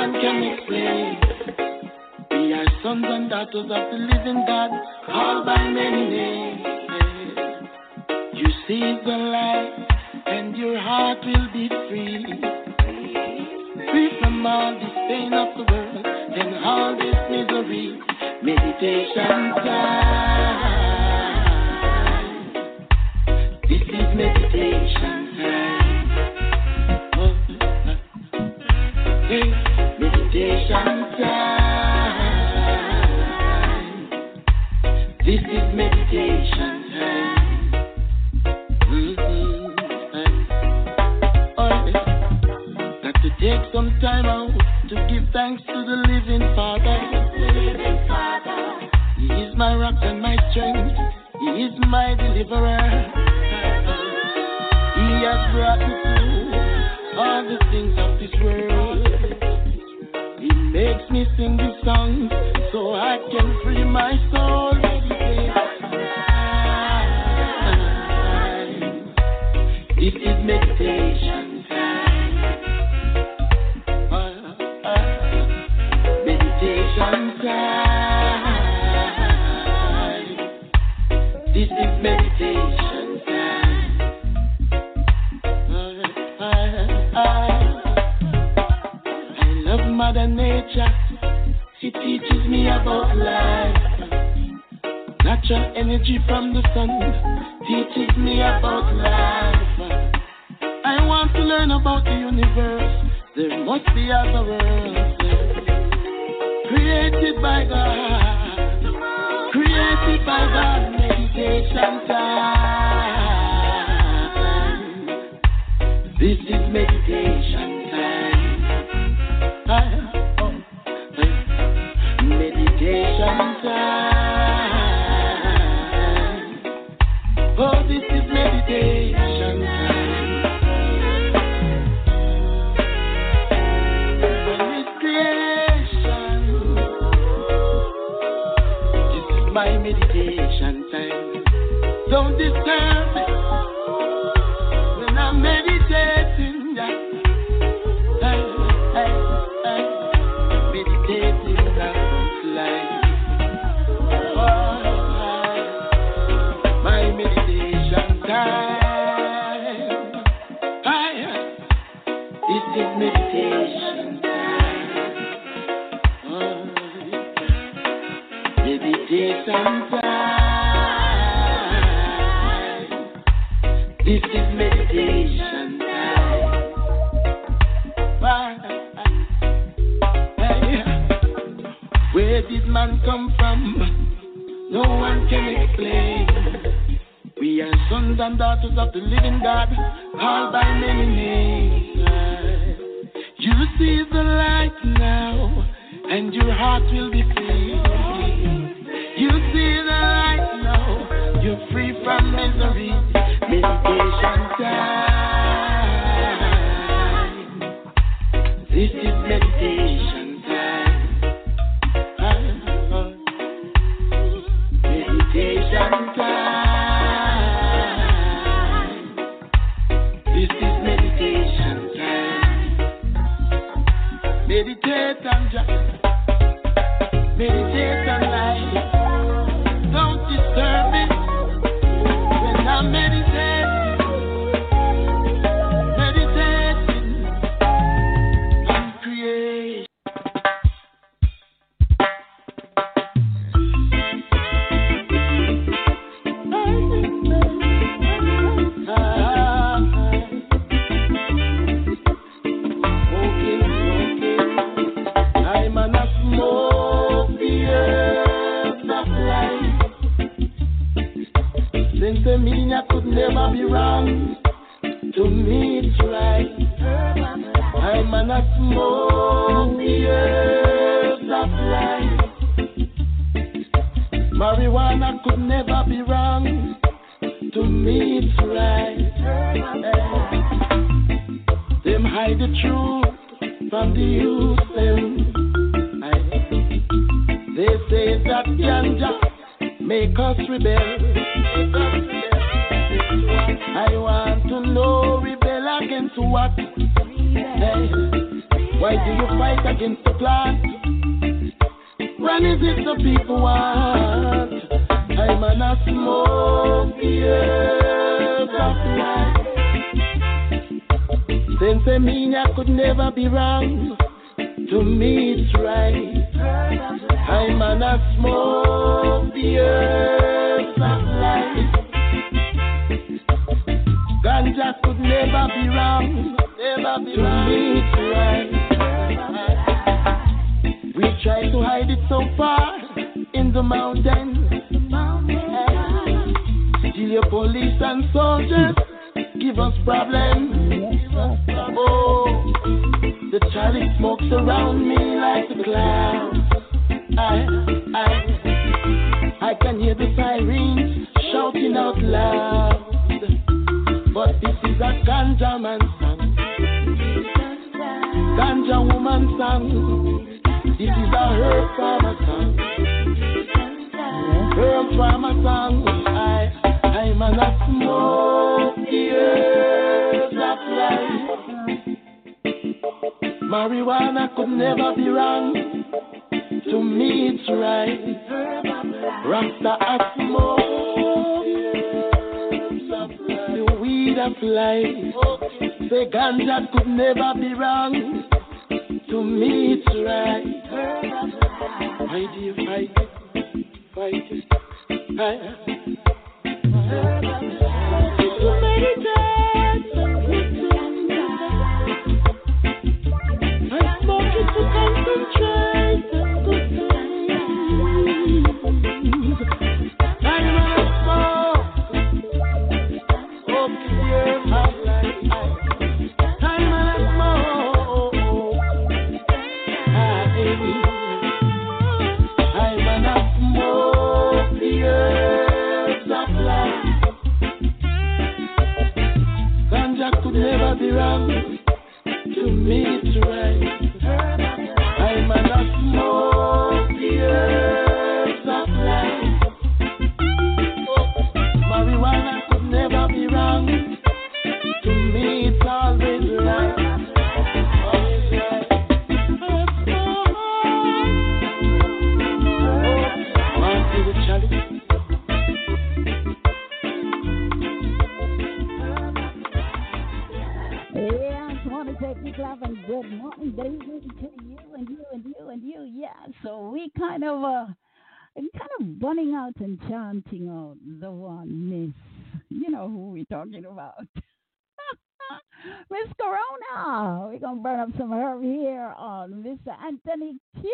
one can explain. We are sons and daughters of the living God, called by many names. You see the light, and your heart will be free. Free from all this pain of the world and all this misery. Meditation time. This is meditation time. Hey, meditation time. This is meditation time. Got to take some time out to give thanks to the living Father. He is my rock and my strength. He is my deliverer. He has brought me through all the things of this world. He makes me sing this song so I can free my soul. This is meditation time. Meditation time. This is meditation time. I love Mother Nature. She teaches me about life. Natural energy from the sun teaches me about life. I want to learn about the universe. There must be other worlds created by God. Created by God. Meditation time. This is meditation time. Meditation time. Oh, this is meditation time. When it's creation, this is my meditation time. Don't disturb me when I'm meditating. Meditating about life. My meditation time. This is meditation time. Meditation time. This is meditation time. Where did man come from? No one can explain. We are sons and daughters of the living God, called by many names. You see the light now, and your heart will be free. You see the light now, you're free from misery. Meditation time. This is meditation time. Meditation time. This is meditation time. Meditate and just meditate and life. Don't disturb me when I'm meditating. Meditating and create. I'm an smoke the earth of life. Since the meaning I could never be wrong. To me it's right. I'm an smoke the earth of life. Marijuana could never be wrong. To me it's right. Them hide the truth from the youth. They say that ganja make us rebel. I want to know rebel against what? Hey, Why do you fight against the plant? When is it the people want? I'm on a smoke the earth of life. Since I mean I could never be wrong. To me it's right. I'm on a smoke the earth of life. Ganja could never be wrong. Never be wrong. To me it's right. We try to hide it so far in the mountains. Still your police and soldiers give us problems. Oh, the chalice smokes around me like a cloud. I can hear the sirens shouting out loud. But this is a ganja man song, ganja woman song. This is a herb farmer song, herb farmer song. I'm on a smoke the earth of life. Marijuana could never be wrong. To me it's right. Rasta a smoke the weed of life. Say ganja could never be wrong. To me it's right. Why do you fight it? Fight it. Too many times I smoke it to concentrate on good things. I'm on a smoke. Okay, yeah, I'm on a smoke. I'm on a smoke the earth of life. Ganja could never be wrong. To me it's right. I'm on a smoke the earth of life. Marijuana could never be wrong. To me it's always right. Always right. Man to the chalice. Good morning, good evening to you and you and you and you. Yeah, so we kind of running out and chanting out the one Miss. You know who we're talking about. Miss Corona. We're gonna burn up some herb here on Mr. Anthony Q.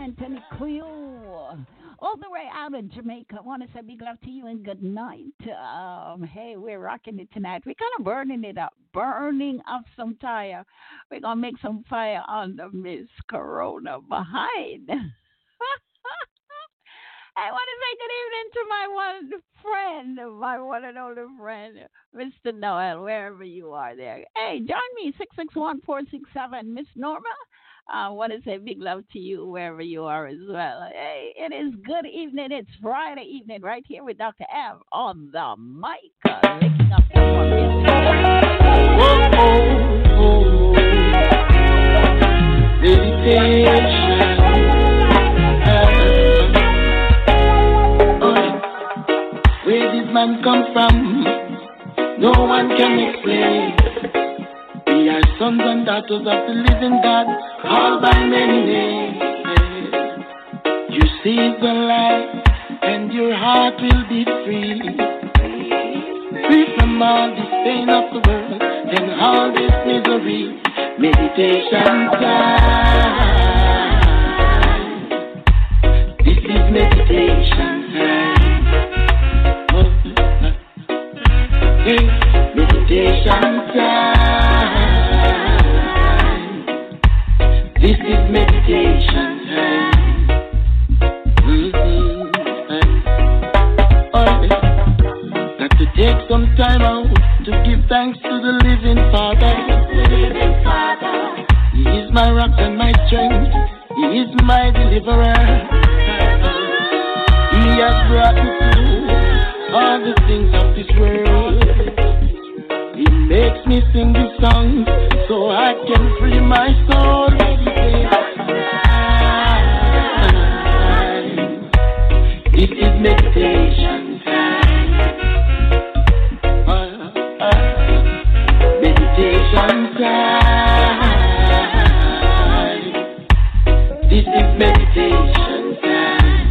Anthony Cleo, all the way out of Jamaica. I want to say big love to you and good night. Hey, we're rocking it tonight. We're kind of burning it up, burning up some tire. We're going to make some fire on the Miss Corona behind. I want to say good evening to my one friend, my one and only friend, Mr. Noel, wherever you are there. Hey, join me, 661-467, Miss Norma. I want to say big love to you wherever you are as well. Hey, it is good evening. It's Friday evening right here with Dr. M on the mic, licking up some more music. Meditation. Where did man come from? No one can explain. We are sons and daughters of the living God, called by many names. You see the light, and your heart will be free. Free from all this pain of the world and all this misery. Meditation time. This is meditation time. Meditation time. This is meditation time. Got to take some time out to give thanks to the living Father. He is my rock and my strength. He is my deliverer. He has brought me through all the things of this world. He makes me sing this song so I can free my soul. This is meditation time. Meditation time. This is meditation time.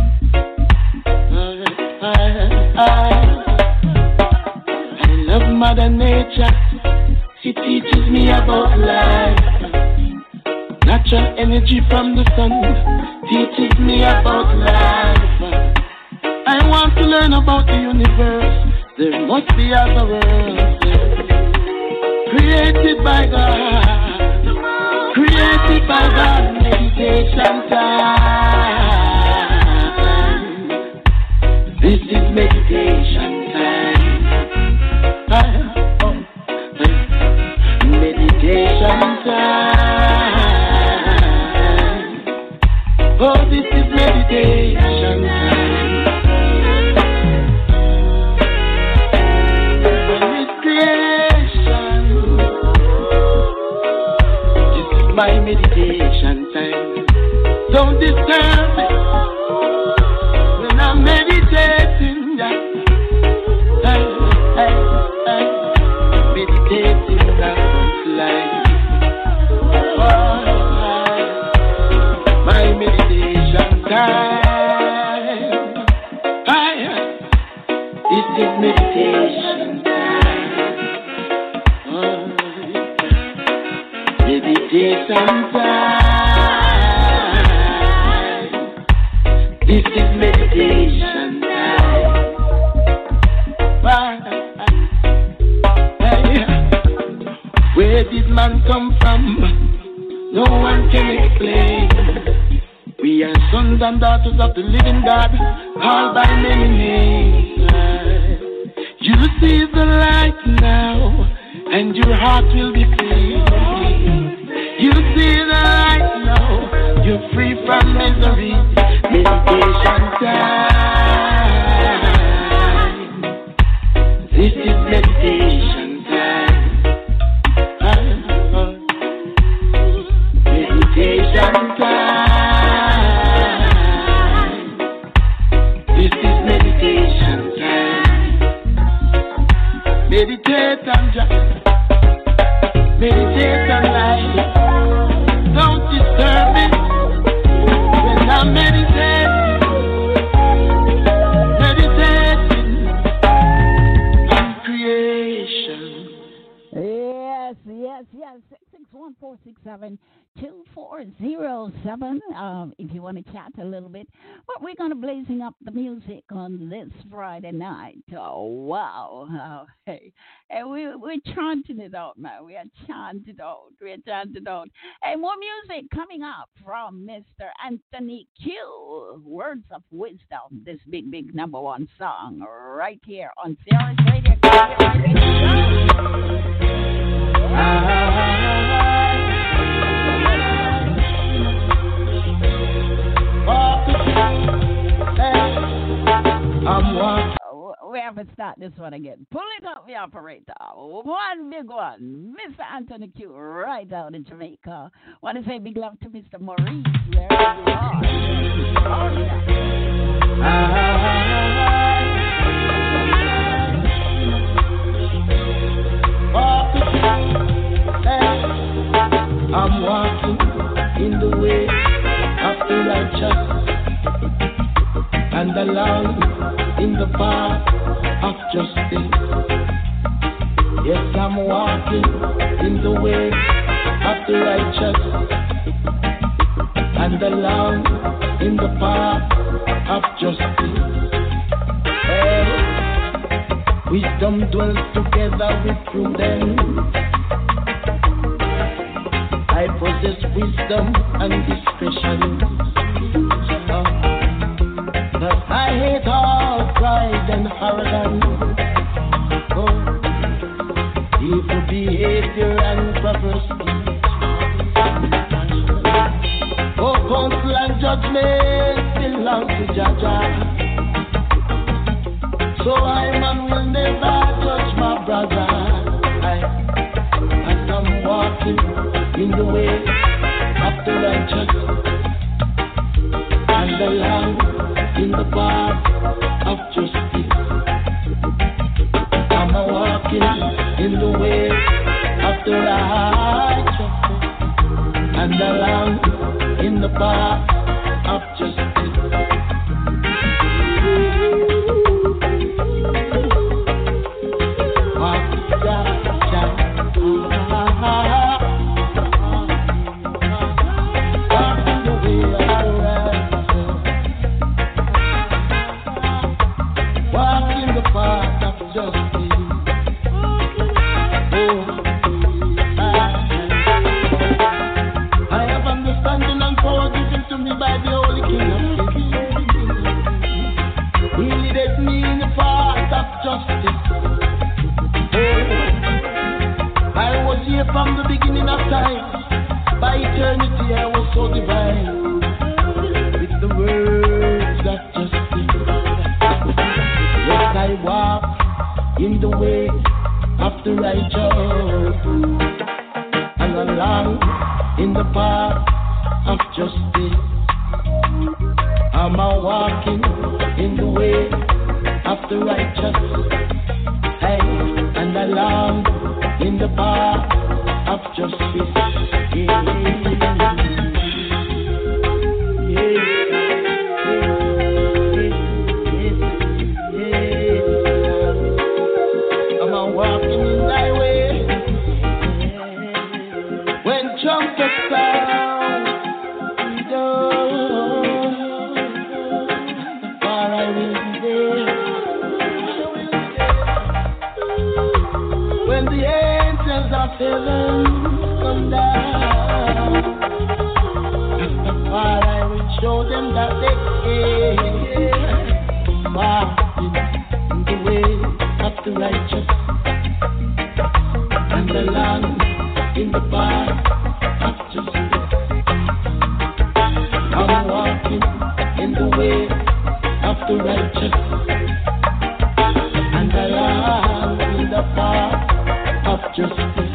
I love Mother Nature. She teaches me about life. Natural energy from the sun teaches me about life. I want to learn about the universe. There must be other worlds created by God. Created by God. Meditation time. This is meditation time. Meditation time. Oh, this is meditation time. When it's creation, this is my meditation time. Don't disturb me when I'm meditating. Meditating about life. My meditation time. This is meditation time. Meditation time. This is meditation time. Where did man come from? No one can explain. We are sons and daughters of the living God, called by many names. You see the light now, and your heart will be free. You see the light now, you're free from misery. Meditation time. This is meditation time. Meditation time. This is meditation time. Meditate and just meditate and life. Don't disturb me when I'm meditating. Meditating on creation. Yes. 661-467 2407. If you want to chat a little bit, but we're going to blazing up the music on this Friday night. Oh, wow. Hey. And we're chanting it out, man. We are chanting it out. We are chanting it out. And more music coming up from Mr. Anthony Q. Words of Wisdom. This big, big number one song right here on Sirius Radio. We have to start this one again. Pull it up, the operator. One big one. Mr. Anthony Q, right out in Jamaica. Want to say big love to Mr. Maurice, wherever you are. I'm walking in the way of the righteous and along in the path of justice. Yes, I'm walking in the way of the righteous and along in the path of justice. Hey, wisdom dwells together with prudence. I possess wisdom and discretion. But I hate all pride and arrogance, evil behavior and perverse speech. Counsel and judgment belong to Jaja. So I, man, will never judge my brother. As I'm walking in the way of the righteous and the land in the path of justice. I'm walking in the way of the righteous and the land in the path of justice. From the beginning of time, by eternity I was so divine, with the words of justice. Yes, I walk in the way of the righteous, and along in the path of justice. I'm a walking in the way of the righteous, hey, and along in the path of justice. Yeah. I'm a walking in thy way. When trumpet sound, far I will be there. When the angels of heaven come down, far I will show them that they came, walking in the way of the righteous and the land in the path of justice. I'm walking in the way of the righteous and the land in the path of justice.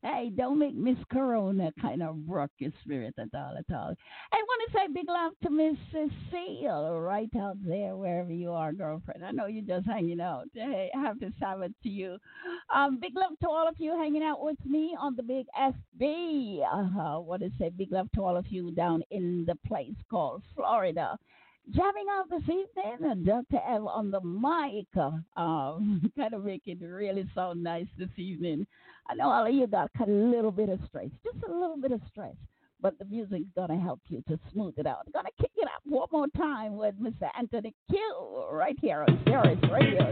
Hey, don't make Miss Corona kind of rock your spirit at all, at all. I want to say big love to Miss Cecile right out there, wherever you are, girlfriend. I know you're just hanging out. Hey, I have to shout it to you. Big love to all of you hanging out with me on the Big SB. I want to say big love to all of you down in the place called Florida. Jamming out this evening, Dr. Ev on the mic. Kind of make it really sound nice this evening. I know all of you got a little bit of stress, just a little bit of stress, but the music's going to help you to smooth it out. I'm going to kick it up one more time with Mr. Anthony Q right here on Sirius Radio.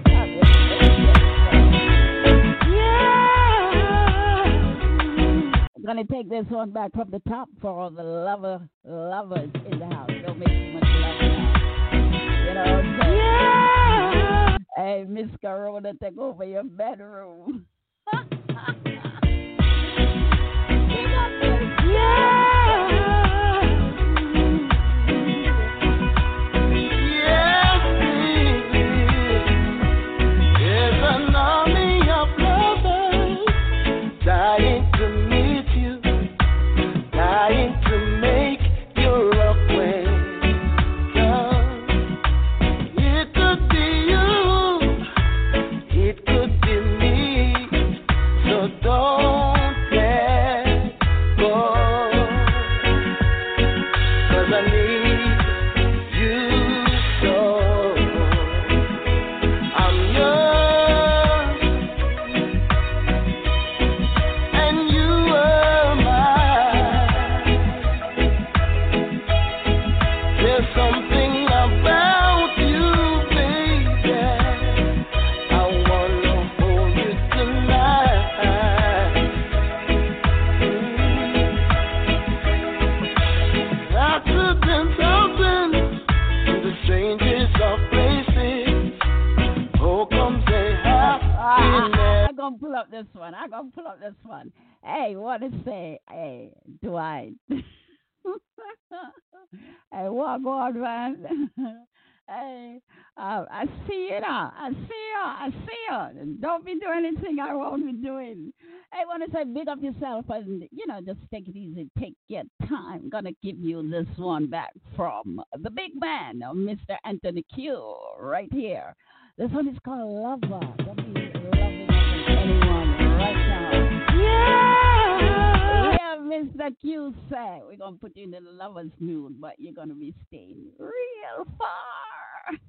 Yeah! I'm going to take this one back from the top for all the lovers in the house. Don't make too much love now. You know what I'm saying? Yeah! Hey, Miss Corona, take over your bedroom. This one. Hey, what to say? Hey, Dwight. Hey, walk on, man. Hey, I see you now. I see you. Don't be doing anything I won't be doing. Hey, want to say big up yourself and, just take it easy. Take your time. Gonna give you this one back from the big man, Mr. Anthony Q, right here. This one is called Lover. Don't be loving anyone right now. Yeah, Mr. Q said we're going to put you in the lover's mood, but you're going to be staying real far.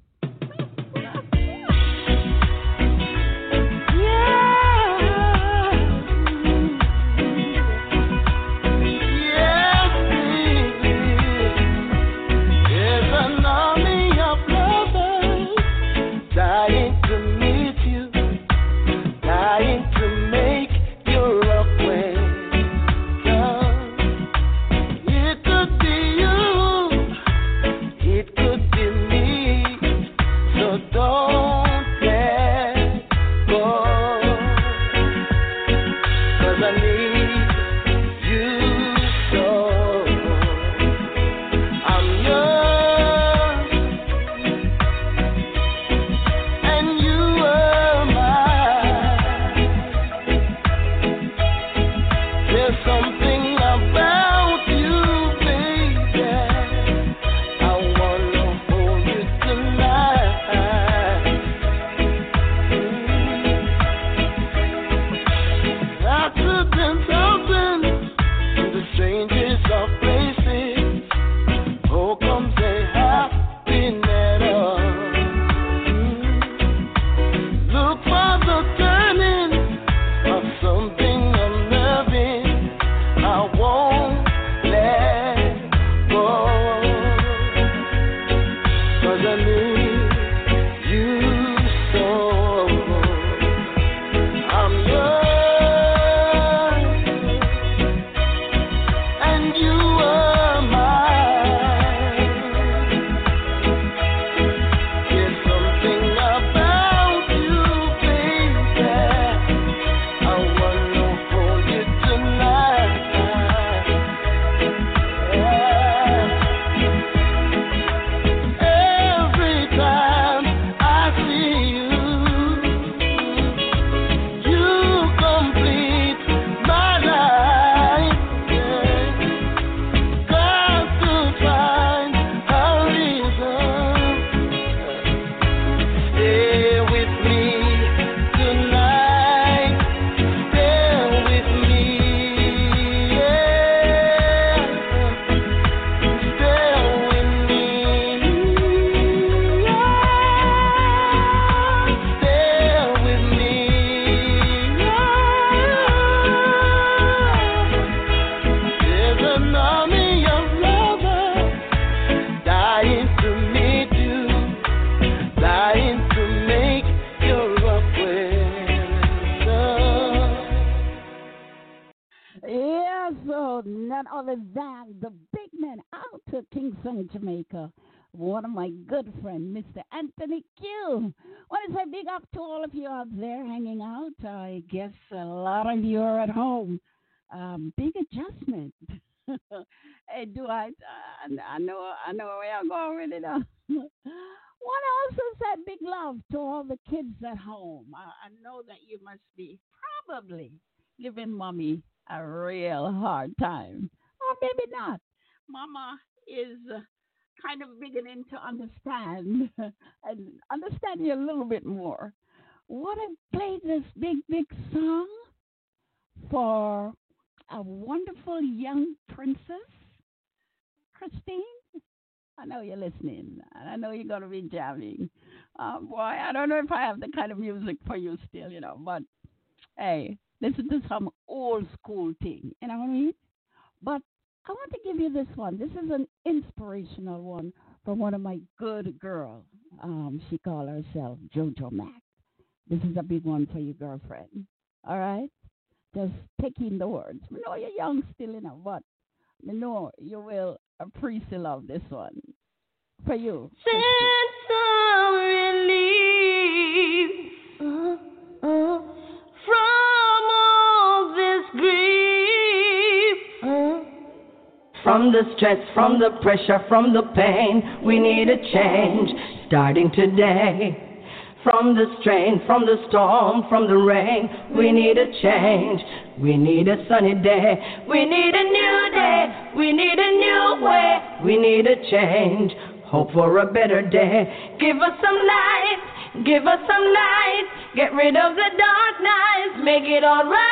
Yeah, so none other than the big man out to Kingston, Jamaica. One of my good friend, Mr. Anthony Q. Want to say big up to all of you out there hanging out. I guess a lot of you are at home. Big adjustment. Hey, do I know where I'm going with it. Want to also say big love to all the kids at home. I know that you must be probably giving mommy a real hard time. Or maybe not. Mama is kind of beginning to understand and understand you a little bit more. What I played this big song for a wonderful young princess, Christine. I know you're listening, and I know you're going to be jamming. Boy, I don't know if I have the kind of music for you still, but hey, listen to some old school thing, you know what I mean? But I want to give you this one. This is an inspirational one from one of my good girls. She called herself Jojo Mac. This is a big one for you, girlfriend. All right? Just take in the words. I know you're young still, but I know you will appreciate love this one. For you. Sense of relief from all this grief. From the stress, from the pressure, from the pain, we need a change starting today. From the strain, from the storm, from the rain, we need a change. We need a sunny day. We need a new day. We need a new way. We need a change. Hope for a better day. Give us some light. Give us some light. Get rid of the dark nights. Make it all right.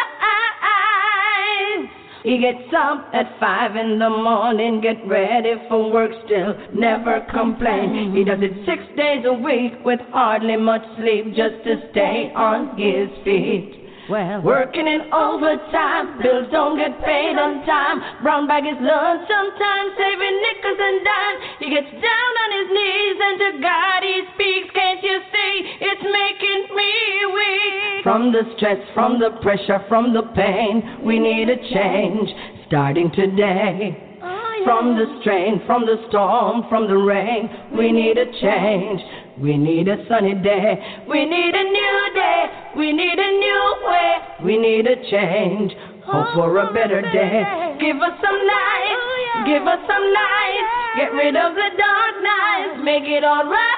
He gets up at 5 in the morning, get ready for work still, never complain. He does it 6 days a week with hardly much sleep just to stay on his feet. Well, working in overtime, bills don't get paid on time. Brown bag is lunch sometimes, saving nickels and dimes. He gets down on his knees and to God he speaks. Can't you see, it's making me weak. From the stress, from the pressure, from the pain, we need a change, starting today. From the strain, from the storm, from the rain, we need a change. We need a sunny day. We need a new day. We need a new way. We need a change. Hope for a better day. Give us some light. Give us some light. Get rid of the dark nights. Make it all right.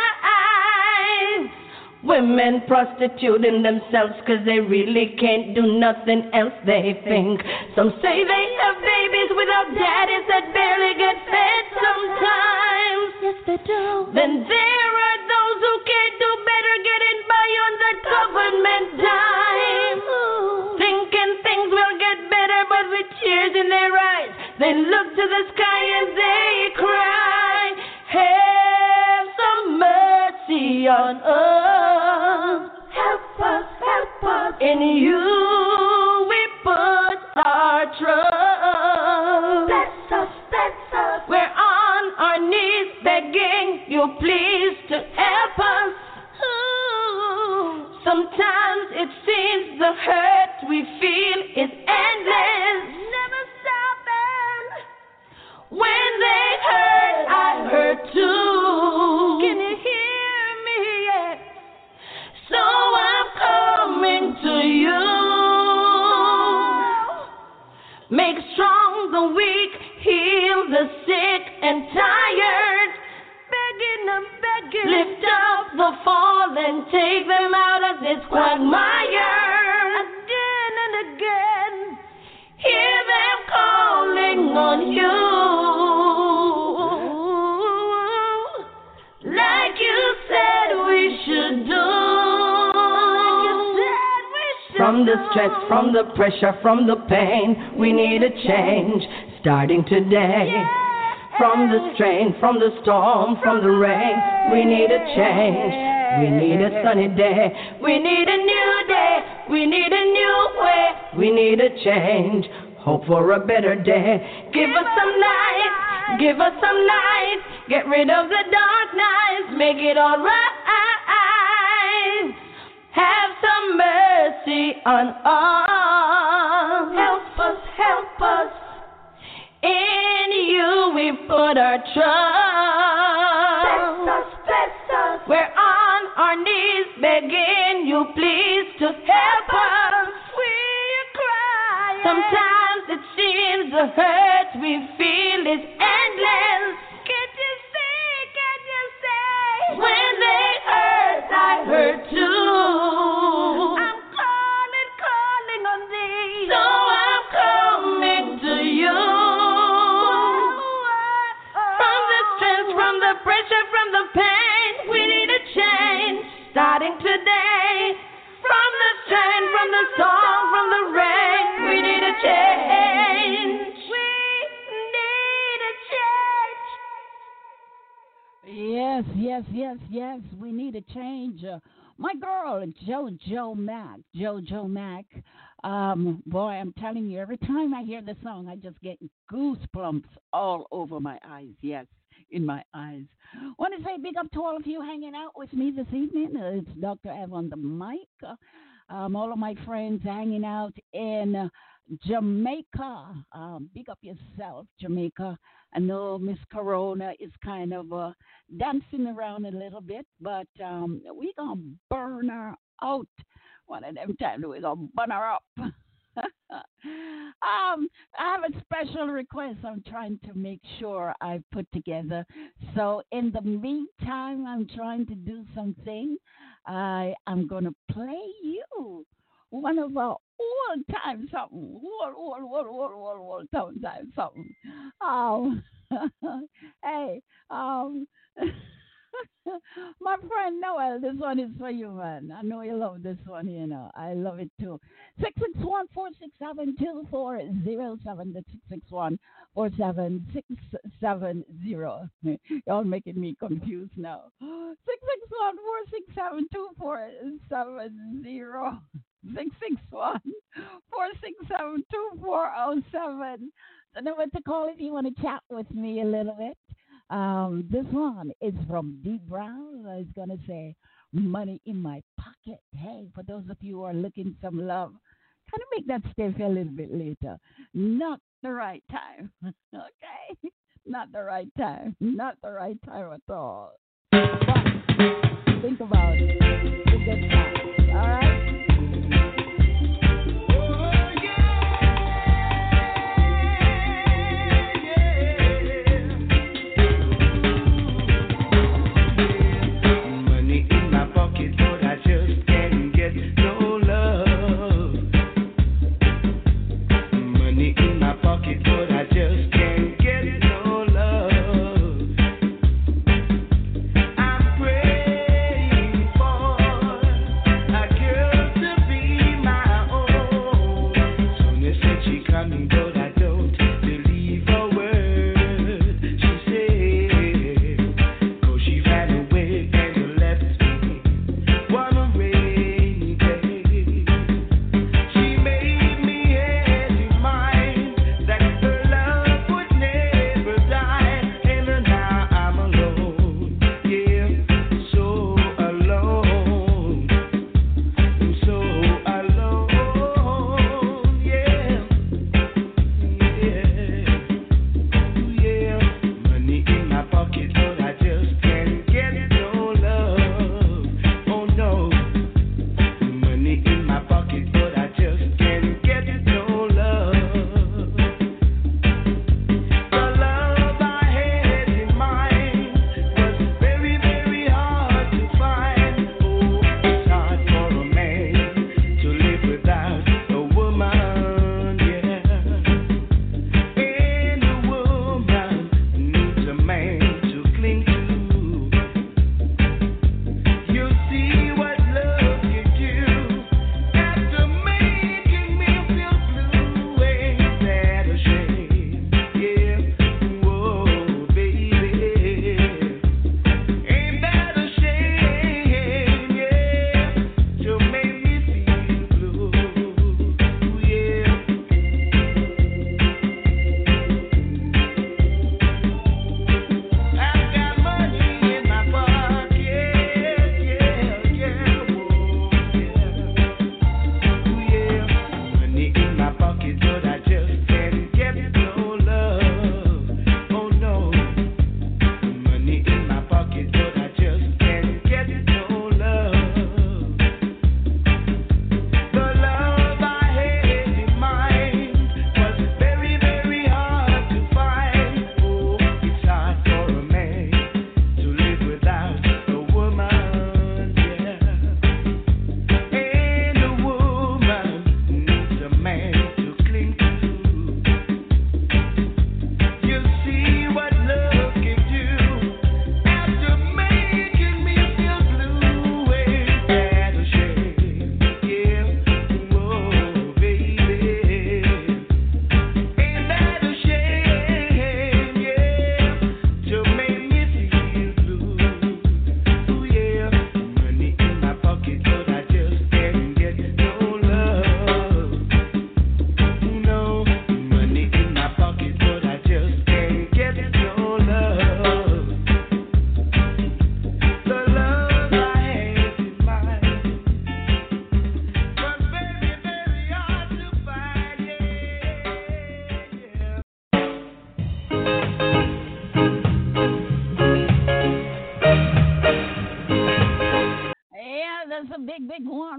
Women prostituting themselves 'cause they really can't do nothing else, they think. Some say they have babies without daddies that barely get fed sometimes. Yes, they do. Then there are those who can't do better, getting by on that government dime. Thinking things will get better, but with tears in their eyes, they look to the sky and they cry. Have some mercy on us. Help us. In you we put our trust. Bless us. We're on our knees begging you please to help us. Ooh. Sometimes it seems the hurt we feel is endless. Never stopping. When they hurt, I hurt too. Can you hear me? Yeah. So I'm coming to you. Make strong the weak, heal the sick and tired. Begging. Lift up the fallen, take them out of this quagmire. Again and again, hear them calling on you. Like you said we should do. From the stress, from the pressure, from the pain, we need a change, starting today. Yeah. From the strain, from the storm, from the rain, we need a change. We need a sunny day. We need a new day. We need a new way. We need a change. Hope for a better day. Give us some light. Give us some light. Get rid of the dark nights. Make it all right. Have some mercy on us. Help us. we put our trust. Bless us. We're on our knees begging you please to help us. We're crying. Sometimes it seems the hurt we feel is endless. Can't you see? When they hurt, I hurt too. I'm calling on thee. So I'm coming to you. From the stress, from the pressure, from the pain, we need a change. Starting today. From the strain, from the storm, from the rain, we need a change. We need a change. Yes. We need a change. My girl, JoJo Mac. Boy, I'm telling you, every time I hear the song, I just get goosebumps all over my eyes. Yes, in my eyes. Want to say big up to all of you hanging out with me this evening. It's Dr. Ev on the mic. All of my friends hanging out in Jamaica. Big up yourself, Jamaica. I know Miss Corona is kind of dancing around a little bit, but we gonna burn her out. One of them times we gonna burn her up. I have a special request I'm trying to make sure I put together. So in the meantime, I'm trying to do something. I'm gonna play you one of our old-time something. Old-time something. Hey, my friend Noel, this one is for you, man. I know you love this one, you know. I love it too. 661-467-2407. That's 661-47670. Y'all making me confused now. 661-467-2470. 661-467-2407. The number to call if you want to chat with me a little bit. This one is from Dee Brown. He's going to say, money in my pocket. Hey, for those of you who are looking some love, kind of make that stay for a little bit later. Not the right time. Okay? Not the right time. Not the right time at all. But think about it. It's a good time. All right? I'm praying for a girl.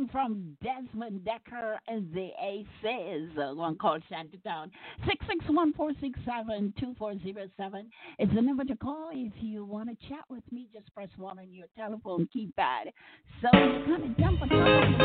one from Desmond Decker and the Aces, one called Shantytown. 661-467-2407 is the number to call if you want to chat with me. Just press 1 on your telephone keypad. So you kind of jump on top of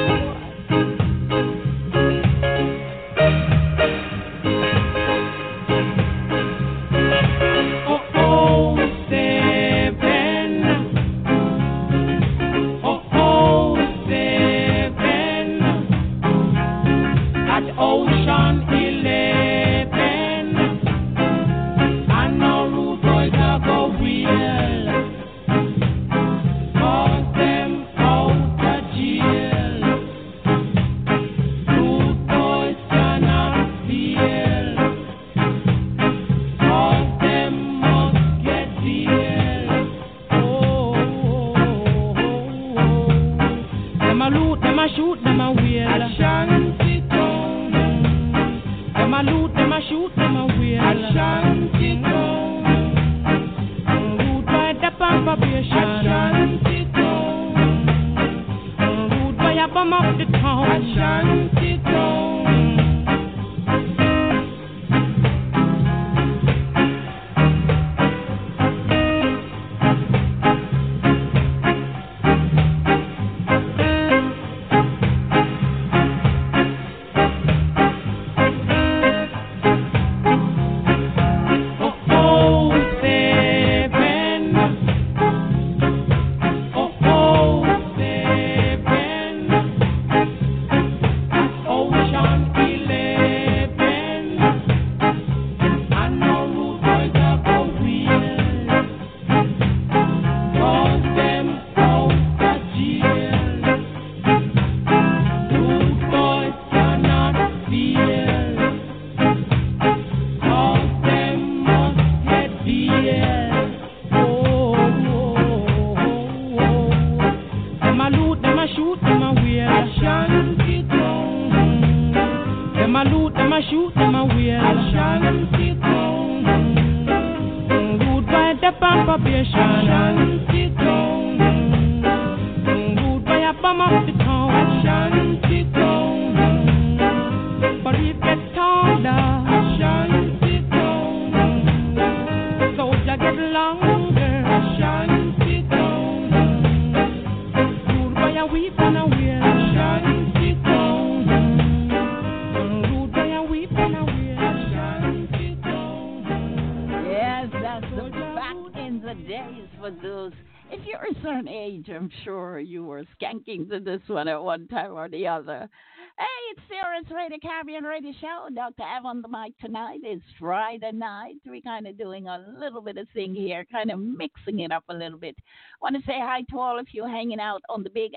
to this one at one time or the other. Hey, it's Sirius Radio Caribbean Radio Show. Dr. Ev on the mic tonight. It's Friday night. We're kind of doing a little bit of thing here, kind of mixing it up a little bit. Want to say hi to all of you hanging out on the Big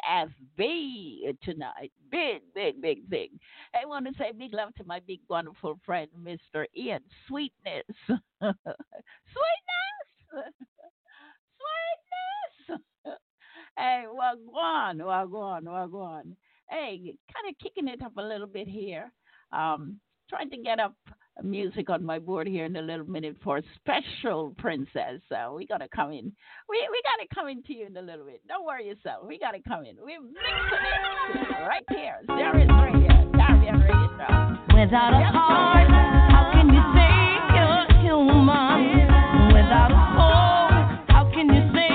FB tonight. Big thing. I want to say big love to my big wonderful friend, Mr. Ian Sweetness. Sweetness! Hey, wagwan. Hey, kind of kicking it up a little bit here. Trying to get up music on my board here in a little minute for Special Princess. We got to come in. We got to come into you in a little bit. Don't worry yourself. We got to come in. We're mixing it right here. Sirius Radio, Caribbean Radio Show. Without a heart, how can you say you're human? Without a soul, how can you say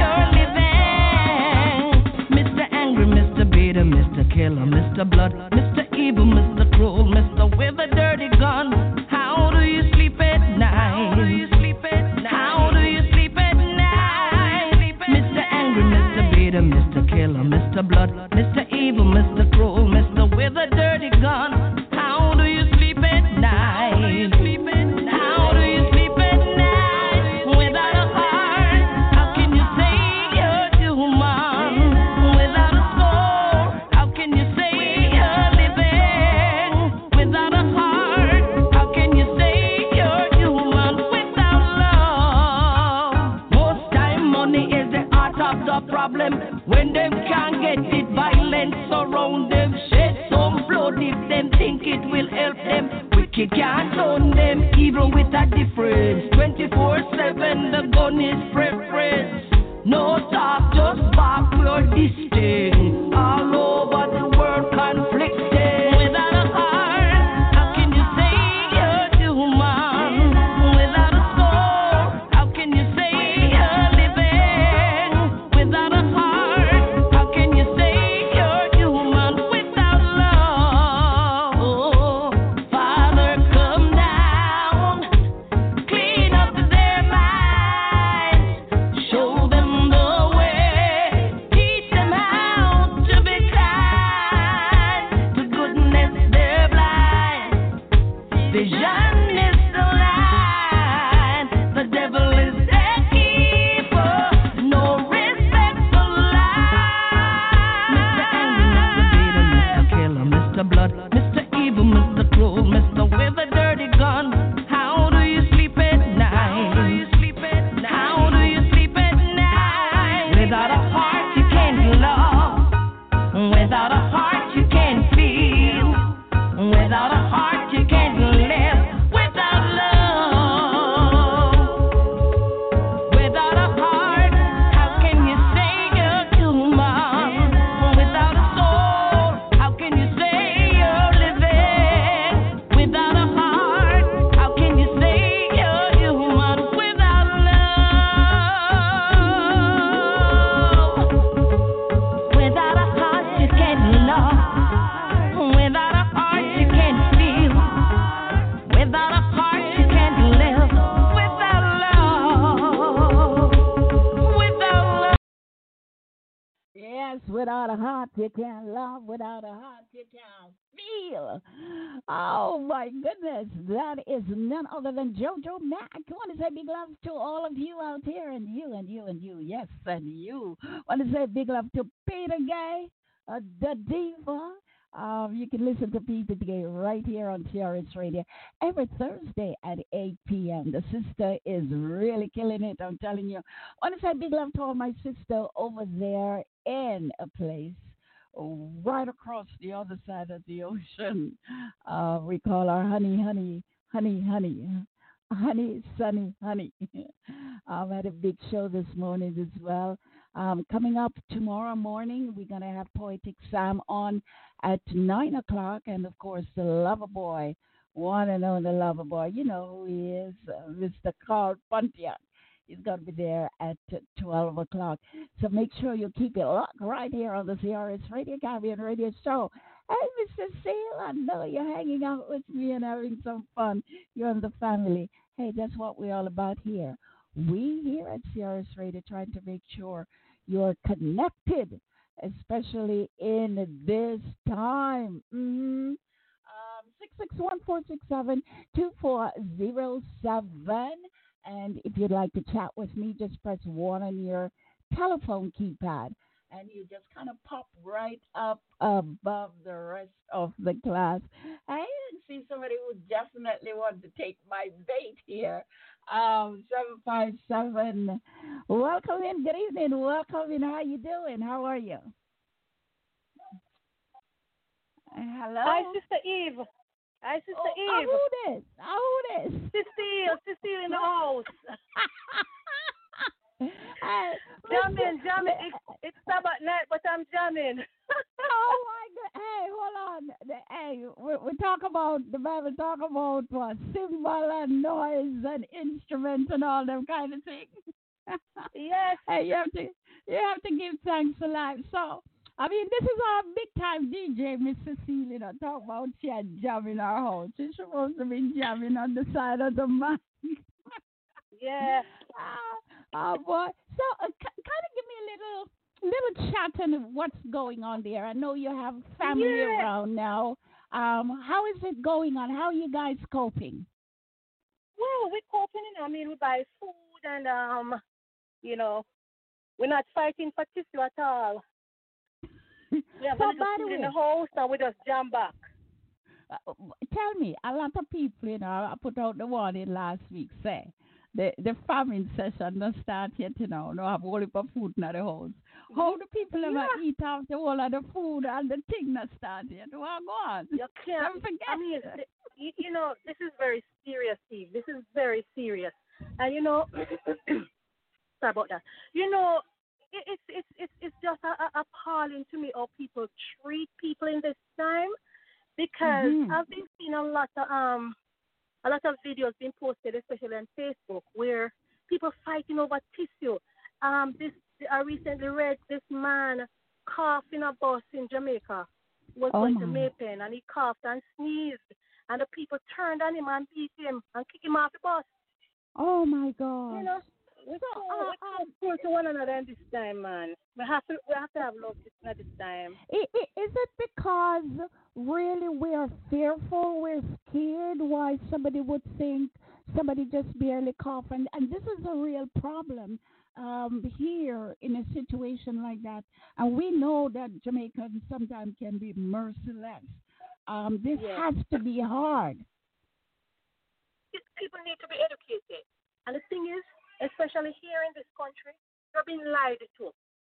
Mr. Killer, Mr. Blood, Mr. Evil, Mr. Cruel, Mr. With a dirty gun. How do you sleep at night? How do you sleep at night? Mr. Angry, Mr. Bitter, Mr. Killer, Mr. Blood, Mr. Evil, Mr. Cruel, Mr. With a dirty gun. How do you sleep at night? How do you sleep at night? Without a heart, how can you say you're human? Without a soul, how can you say you're living? Without a heart, how can you say you're human? Without love, most time money is the heart of the problem. When them can't get it, violence surround them. Shed some blood if them think it will help them. Wicked can't own them, evil with a difference. 24/7, the gun is preference. No talk, just bark, we're distant. All over the world. without a heart, you can't love. Without a heart, you can't feel. Oh my goodness, that is none other than JoJo Mack. I want to say big love to all of you out here, and you, and you, and you, yes, and you. Want to say big love to Peter Gay, the diva. You can listen to Peter Gay right here on CRS Radio every Thursday at 8 p.m. The sister is really killing it, I'm telling you. I want to say big love to all my sister over there in a place right across the other side of the ocean. We call our honey, honey, honey, honey. Honey, Sunny, honey. I had a big show this morning as well. Coming up tomorrow morning, we're going to have Poetic Sam on at 9 o'clock. And, of course, the lover boy, one and only lover boy. You know who he is, Mr. Carl Pontiac. He's going to be there at 12 o'clock. So make sure you keep it locked right here on the CRS Radio Caribbean Radio Show. Hey, Mr. Seal, I know you're hanging out with me and having some fun. You're in the family. Hey, that's what we're all about here. We here at CRS Radio trying to make sure you're connected, especially in this time. 661-467-2407. And if you'd like to chat with me, just press 1 on your telephone keypad. And you just kind of pop right up above the rest of the class. I didn't see somebody who definitely wanted to take my bait here. 757. Welcome in. Good evening. Welcome in. How you doing? How are you? Hello. Hi, Sister Eve. Hi, Sister Eve. Who this? Cecile in the house. Jamming. It's Sabbath night, but I'm jamming. Oh my God! Hey, hold on. Hey, we talk about the Bible. Talk about what cymbal and noise and instruments and all them kind of things. Yes. Hey, you have to give thanks for life. So, I mean, this is our big time DJ, Miss Cecilia. Talk about she had jam in our house. She's supposed to be jamming on the side of the mic. Yeah. Oh boy. So kind of give me a little chat on what's going on there. I know you have family around now. How is it going on? How are you guys coping? Well, we're coping. I mean, we buy food and we're not fighting for tissue at all. We have a little food in the house and we just jam back. Tell me, a lot of people, I put out the warning last week, say. The farming session don't start yet, no have a whole heap of food in the house. How do people ever eat off the whole of the food and the thing not start yet? Well, go on. You can't. I mean, this is very serious, Steve. This is very serious. And, sorry about that. It's just appalling to me how people treat people in this time because I've been seeing a lot of videos being posted, especially on Facebook, where people fighting over tissue. I recently read this man coughed in a bus in Jamaica. He was going to Maypen, and he coughed and sneezed, and the people turned on him and beat him and kicked him off the bus. Oh my God! We're so cruel to one another in this time, man. We have to have love at this time. Is it because really we're fearful, we're scared? Why somebody would think somebody just barely coughed, and this is a real problem here in a situation like that. And we know that Jamaicans sometimes can be merciless. This has to be hard. People need to be educated, and the thing is, especially here in this country, you're being lied to,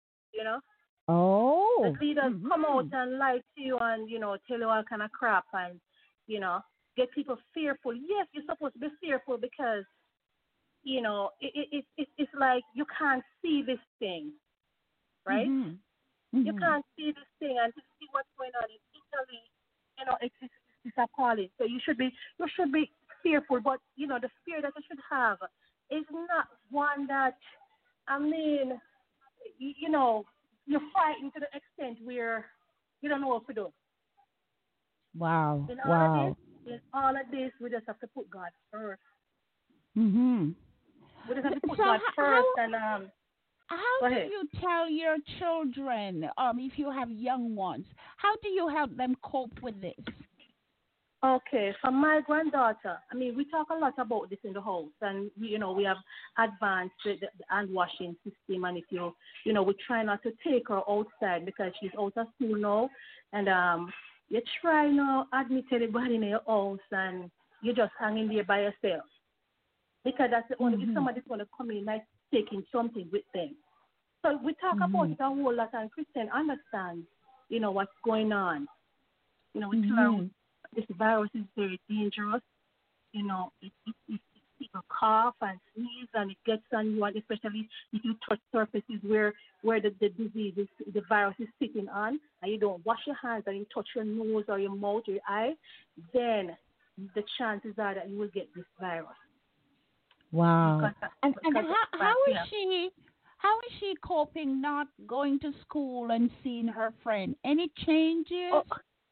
Oh. The leaders come out and lie to you and, tell you all kind of crap and, get people fearful. Yes, you're supposed to be fearful because, it's like you can't see this thing, right? You can't see this thing and to see what's going on in Italy, it's appalling. So you should be fearful, but, the fear that you should have is not one that, you're fighting to the extent where you don't know what to do. Wow. In all of this, we just have to put God first. We just have to put God first and How do you tell your children, if you have young ones, how do you help them cope with this? Okay, for my granddaughter, I mean, we talk a lot about this in the house, and we have advanced the hand washing system, and if we try not to take her outside because she's out of school now, and you try not admit anybody in your house, and you just hanging there by yourself, because that's the only if somebody's going to come in, like taking something with them. So we talk about it a whole lot, and Christian understands, what's going on. We tell her this virus is very dangerous. If people cough and sneeze and it gets on you, and especially if you touch surfaces where the disease is, the virus is sitting on, and you don't wash your hands and you touch your nose or your mouth or your eye, then the chances are that you will get this virus. Wow. And how is she coping not going to school and seeing her friend? Any changes? Oh,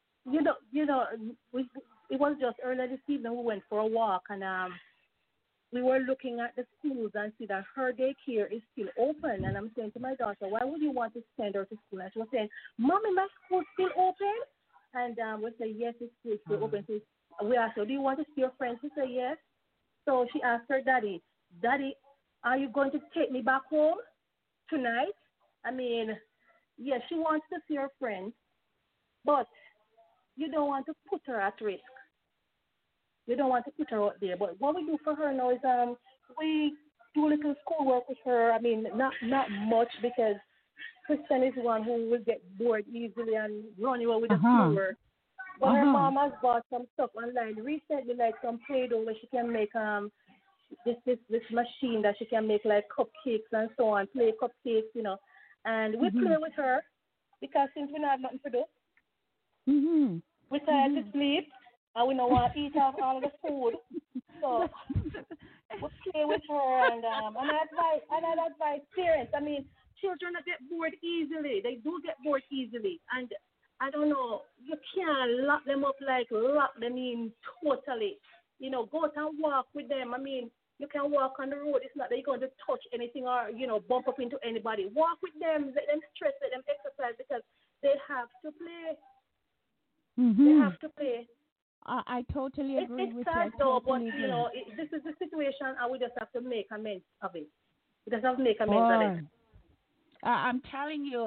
it was just earlier this evening we went for a walk, and we were looking at the schools and see that her daycare is still open. And I'm saying to my daughter, why would you want to send her to school? And she was saying, Mommy, my school's still open? And we said, yes, it's still open. So we asked her, do you want to see your friends? She said, yes. So she asked her Daddy, are you going to take me back home tonight? I mean, yes, she wants to see her friends, but you don't want to put her at risk. You don't want to put her out there. But what we do for her now is we do a little schoolwork with her. I mean, not much, because Kristen is one who will get bored easily and run away with the schoolwork. But her mom has bought some stuff online recently, like some Play-Doh where she can make this machine that she can make like cupcakes and so on, play cupcakes, and we play with her because since we don't have nothing to do, we try to sleep and we don't want to eat off all of the food, so we play with her and I advise parents. I mean, children get bored easily. They do get bored easily, and I don't know, you can't lock them up like lock them in totally. Go out and walk with them. I mean, you can walk on the road. It's not that you're going to touch anything or, bump up into anybody. Walk with them, let them stress, let them exercise, because they have to play. They have to play. I totally agree with you. It's sad though, but, this is the situation, and we just have to make amends of it. We just have to make amends of it. I'm telling you,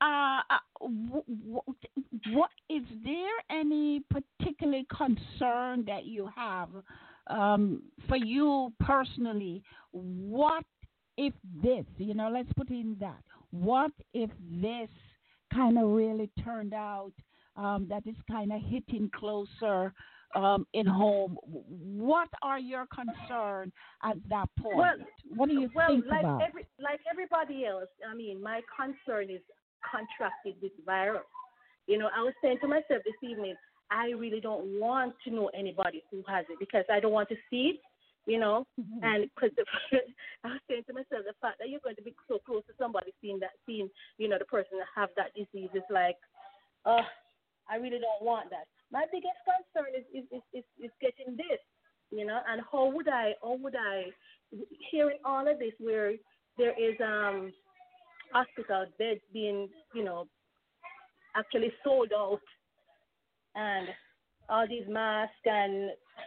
what is there any particular concern that you have for you personally? What if this, let's put in that. What if this kind of really turned out that is kind of hitting closer in home? What are your concerns at that point? What do you think about? Like everybody else, I mean, my concern is contracted this virus. I was saying to myself this evening, I really don't want to know anybody who has it because I don't want to see it, and because I was saying to myself, the fact that you're going to be so close to somebody, seeing the person that have that disease is like, I really don't want that. My biggest concern is getting this, and how would I, hearing all of this where there is hospital beds being, actually sold out, and all these masks, and,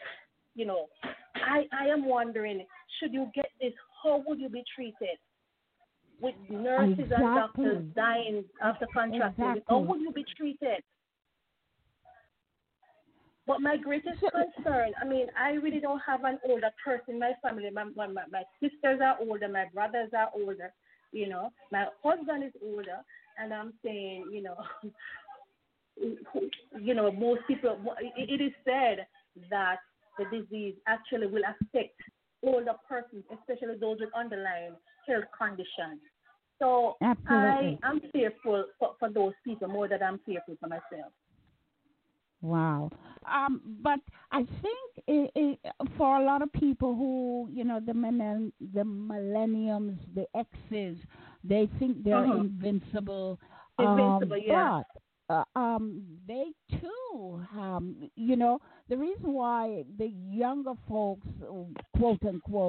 I am wondering, should you get this, how would you be treated? With nurses and doctors dying after contracting, how would you be treated? But my greatest concern, I mean, I really don't have an older person in my family. My sisters are older, my brothers are older, my husband is older, and I'm saying, most people, it is said that the disease actually will affect older persons, especially those with underlying health conditions. So I am fearful for those people more than I'm fearful for myself. Wow. But I think for a lot of people who, the millenniums, the X's, they think they're invincible. Yeah. But they too, the reason why the younger folks, quote unquote,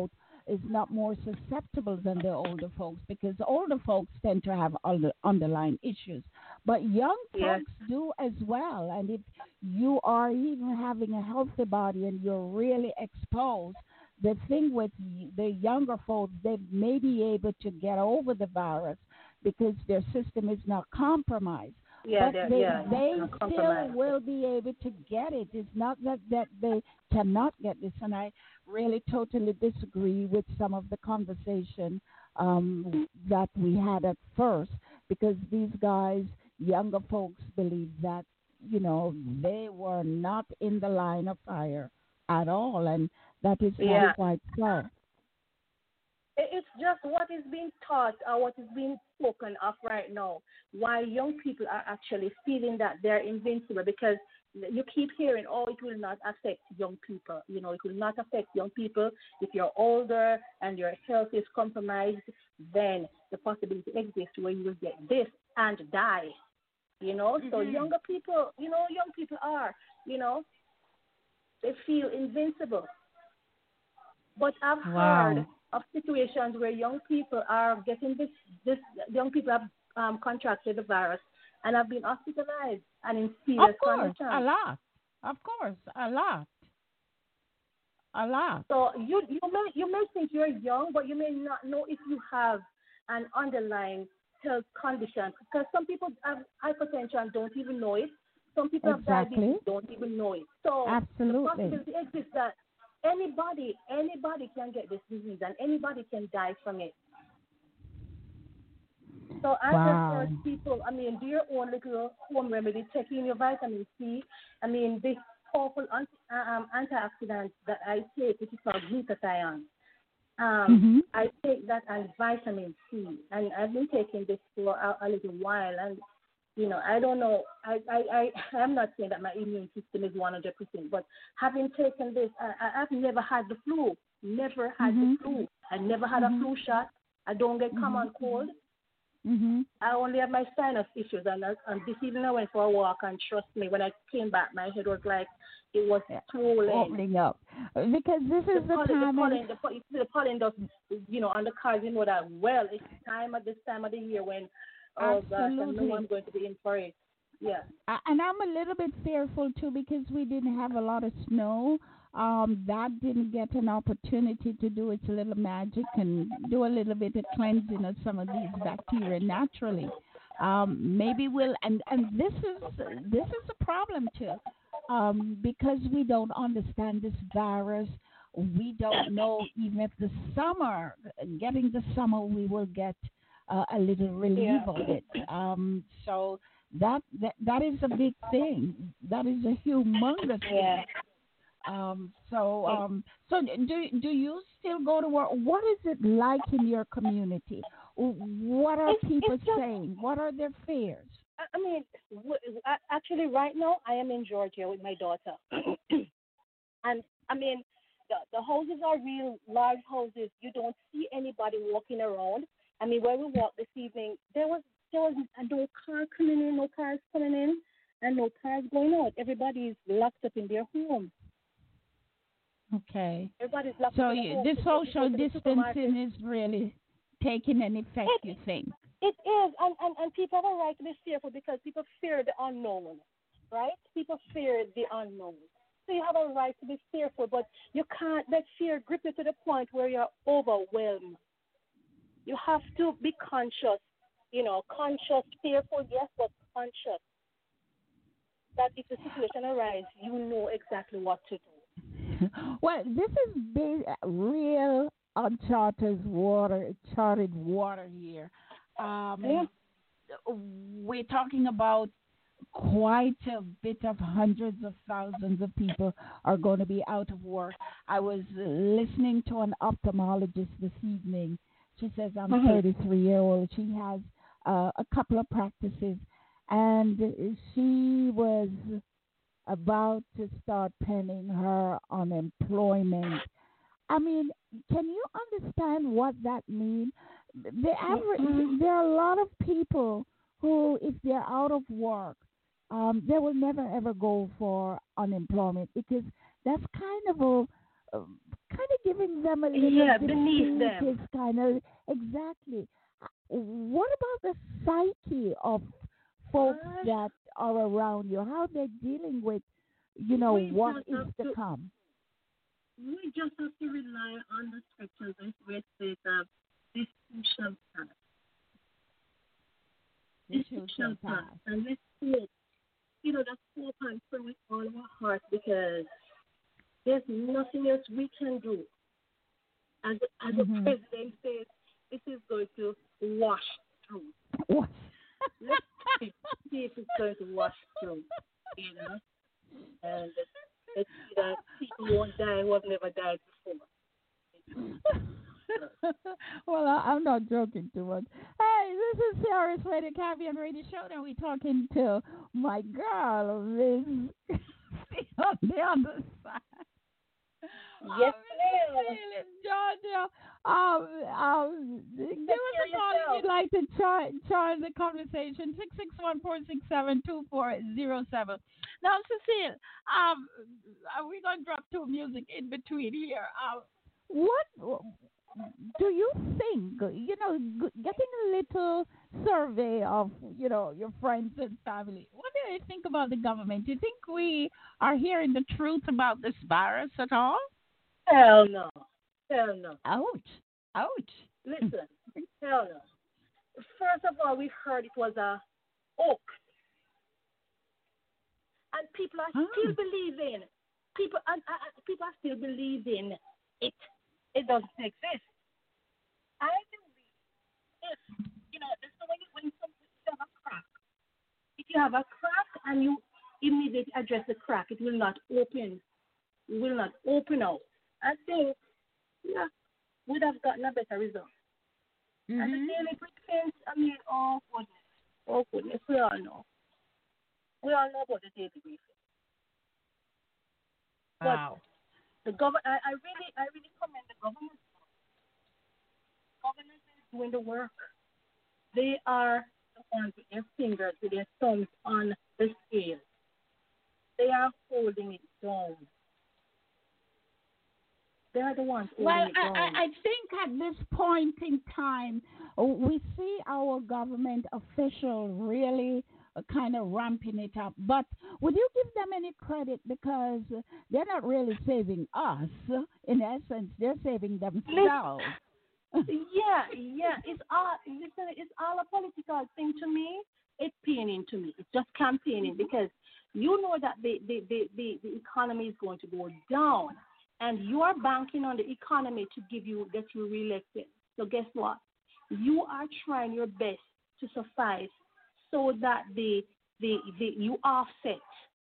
is not more susceptible than the older folks, because older folks tend to have underlying issues. But young Yes. folks do as well. And if you are even having a healthy body and you're really exposed, the thing with the younger folks, they may be able to get over the virus because their system is not compromised. Yeah, But they not still compromised. will be able to get it. It's not that they cannot get this. And I really totally disagree with some of the conversation that we had at first, because these guys, younger folks, believe that, they were not in the line of fire at all. And that is Yeah. not quite so. It's just what is being taught or what is being spoken of right now. Why young people are actually feeling that they're invincible, because you keep hearing, oh, it will not affect young people. It will not affect young people. If you're older and your health is compromised, then the possibility exists where you will get this and die. So younger people, young people are, they feel invincible. But I've heard of situations where young people are getting this young people have contracted the virus and have been hospitalized and in serious conditions. A lot. Of course, a lot. A lot. So you may think you're young, but you may not know if you have an underlying health condition. Because some people have hypertension and don't even know it. Some people have diabetes, don't even know it. So absolutely, the possibility exists that anybody can get this disease and anybody can die from it. So I just urge people, do your own little home remedy, taking your vitamin C. This powerful antioxidant that I take, which is called glutathione. I take that and vitamin C, and I've been taking this for a little while, and I don't know. I'm not saying that my immune system is 100%, but having taken this, I've never had the flu. Never had the flu. I never had a flu shot. I don't get common cold. I only have my sinus issues, and this evening I went for a walk, and trust me, when I came back, my head was like it was swollen. Opening up. Because this is the time. The pollen dust, on the cars, that well. It's this time of the year when. Oh, gosh, I know I'm going to be in for it. Yeah. And I'm a little bit fearful, too, because we didn't have a lot of snow. That didn't get an opportunity to do its little magic and do a little bit of cleansing of some of these bacteria naturally. Maybe we'll, and this is a problem, too, because we don't understand this virus. We don't know even if getting the summer, we will get a little relief of it. So that is a big thing. That is a humongous thing. So do you still go to work? What is it like in your community? What are people saying? What are their fears? Actually, right now I am in Georgia with my daughter, and the houses are real large houses. You don't see anybody walking around. Where we walked this evening, there was no car coming in, no cars coming in, and no cars going out. Everybody's locked up in their home. Okay. Everybody's locked so up in their home. The social distancing is really taking an effect, you think? It is, and people have a right to be fearful because people fear the unknown, right? People fear the unknown. So you have a right to be fearful, but you can't let fear grip you to the point where you're overwhelmed. You have to be conscious, fearful, yes, but conscious. That if the situation arises, you know exactly what to do. Well, this is real uncharted water here. We're talking about quite a bit of hundreds of thousands of people are going to be out of work. I was listening to an ophthalmologist this evening. She says, I'm 33-year-old. She has a couple of practices, and she was about to start penning her unemployment. Can you understand what that means? There are a lot of people who, if they're out of work, they will never ever go for unemployment, because that's kind of giving giving them a little beneath them. Is kind of exactly. What about the psyche of folks that are around you? How they're dealing with, what is to come? We just have to rely on the scriptures which says that this too shall pass. This too shall pass. And let's hope, that's hope and pray with all our hearts, because there's nothing else we can do. As the president says, this is going to wash through. Let's see if it's going to wash through, And let's see that people won't die who have never died before. Well, I'm not joking too much. Hey, this is Sarah's Radio Caribbean Radio Show, and we're talking to my girl, Miss on the other side. Yes, ma'am. Georgia. Give us a call if you'd like to join the conversation. 661-467-2407. Now, Cecile, we're going to drop to music in between here. What do you think, getting a little survey of, your friends and family, what do you think about the government? Do you think we are hearing the truth about this virus at all? Hell no. Ouch. Listen, hell no. First of all, we heard it was a hoax. And people are still believing. People are still believing it. It doesn't exist. I believe when you have a crack, if you have a crack and you immediately address the crack, it will not open. It will not open out. I think, would have gotten a better result. And the daily pretense, oh goodness, we all know. We all know about the daily briefing. Wow. But the government, I really commend the government. Government is doing the work. They are the ones with their fingers, with their thumbs on the scale. They are holding it down. They are the ones holding it down. I think at this point in time, we see our government official really kind of ramping it up. But would you give them any credit, because they're not really saving us? In essence, they're saving themselves. Yeah. It's all a political thing to me. It's paining to me. It's just campaigning, because you know that the economy is going to go down, and you are banking on the economy to get you reelected. So guess what? You are trying your best to suffice, so that you offset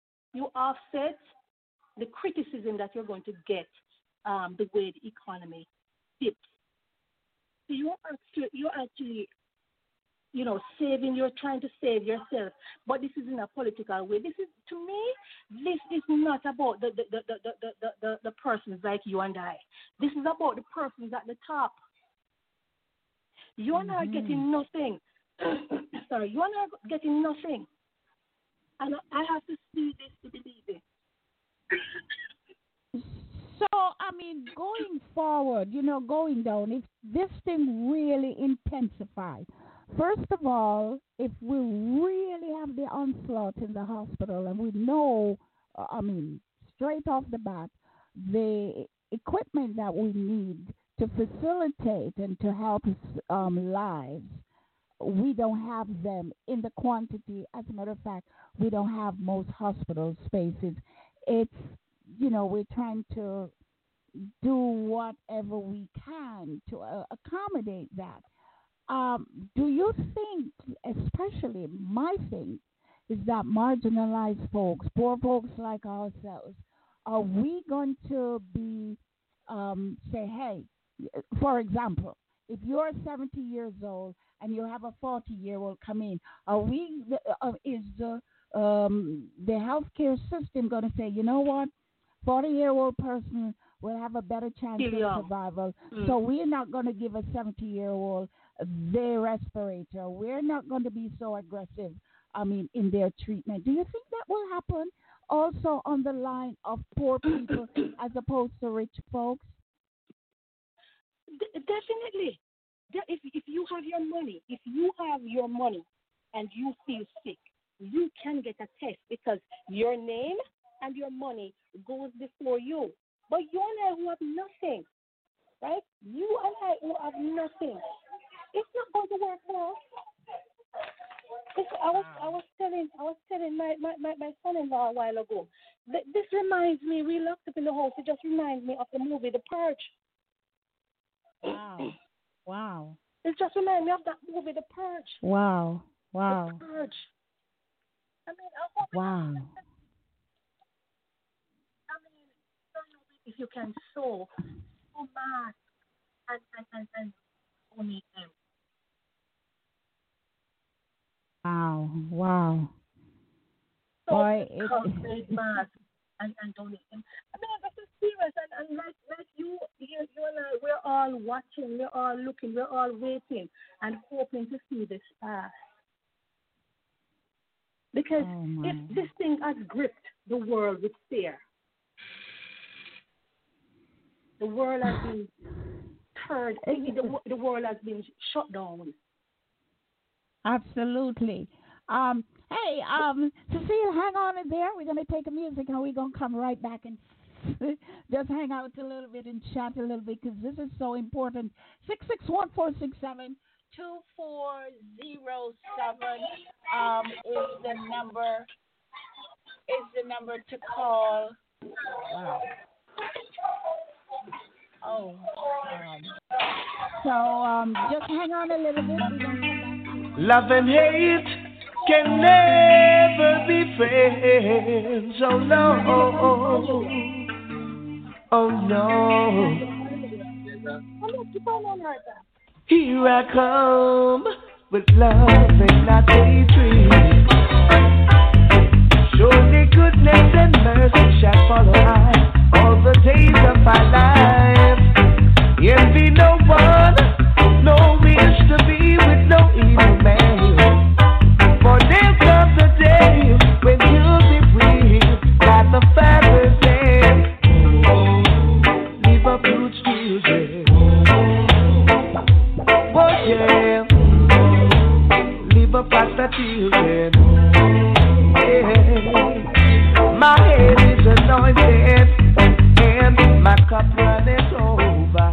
the criticism that you're going to get the way the economy dips. So you're actually you're trying to save yourself, but this is in a political way. This is not about the persons like you and I. This is about the persons at the top. You're not getting nothing. Sorry, you're not getting nothing. And I have to see this to believe it. So, going forward, going down, if this thing really intensifies, first of all, if we really have the onslaught in the hospital, and we know, straight off the bat, the equipment that we need to facilitate and to help lives, we don't have them in the quantity. As a matter of fact, we don't have most hospital spaces. It's, we're trying to do whatever we can to accommodate that. Do you think, especially my thing, is that marginalized folks, poor folks like ourselves, are we going to be, say, hey, for example, if you're 70 years old and you have a 40-year-old come in, is the healthcare system going to say, you know what, 40-year-old person will have a better chance of survival, so we're not going to give a 70-year-old their respirator. We're not going to be so aggressive, in their treatment. Do you think that will happen also on the line of poor people as opposed to rich folks? Definitely. If you have your money, and you feel sick, you can get a test because your name and your money goes before you. But you and I who have nothing, right? You and I who have nothing, it's not going to work for us. I was telling my son-in-law a while ago. This reminds me, we locked up in the house. It just reminds me of the movie The Purge. Wow. It just reminds me of that movie The Purge. Wow. The Purge. I mean, I hope wow. If you can sow mass and donate them. Wow. So Boy, it's mass and donate them. I mean, this is serious, and like you and I, we're all watching, we're all looking, we're all waiting and hoping to see this pass. Because if this thing has gripped the world with fear, the world has been turned, the world has been shut down. Absolutely. Hey, Cecile, hang on in there. We're going to take a music and we're going to come right back and just hang out a little bit and chat a little bit because this is so important. 661-467-2407 is the number to call. Wow. So just hang on a little bit. We're gonna come back. Love and hate can never be friends. Oh no. Oh no. Here I come with love and not hatred. Surely goodness and mercy shall follow I all the days of my life. Envy no one, no wish to be with no evil man. For there comes a day when you'll be free by the Father's hand. Leave up roots children. Oh yeah. Leave up Pastor children. Yeah. My head is anointed and my cup runneth over.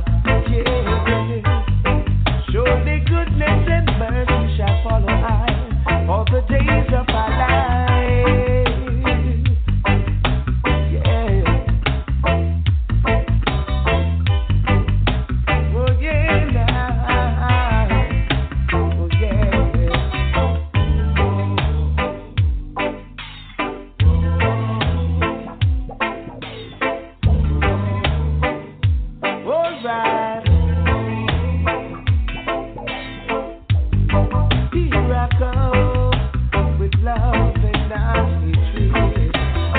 Yeah. Surely goodness and mercy shall follow I all the days of my life. Yeah. Oh yeah, now. Oh yeah. All right. Here I come with love and not hatred.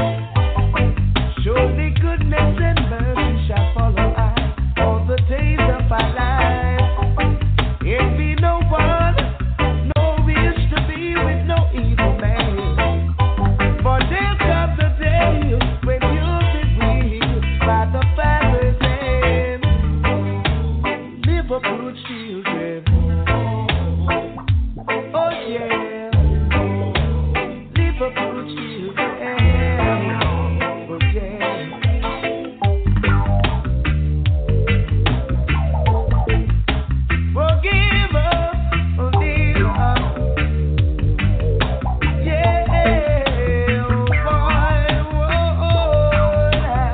Surely goodness and mercy shall follow I all the days of my life. Envy no one, no wish to be with no evil man. For there comes a day when you'll be free by the Father's hand. Live up good children. Oh yeah. Live up good children. Oh yeah. Forgive us, forgive us. Yeah, oh boy, oh,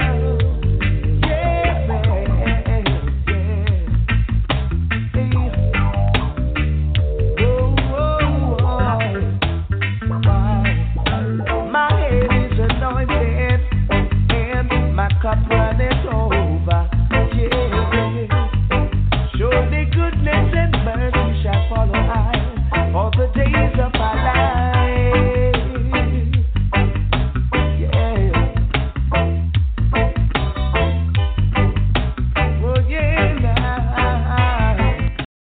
yeah, man, my head is anointed and my cup runneth over. Yeah. Surely goodness and mercy shall follow I all the days of my life. Yeah. Oh yeah, now.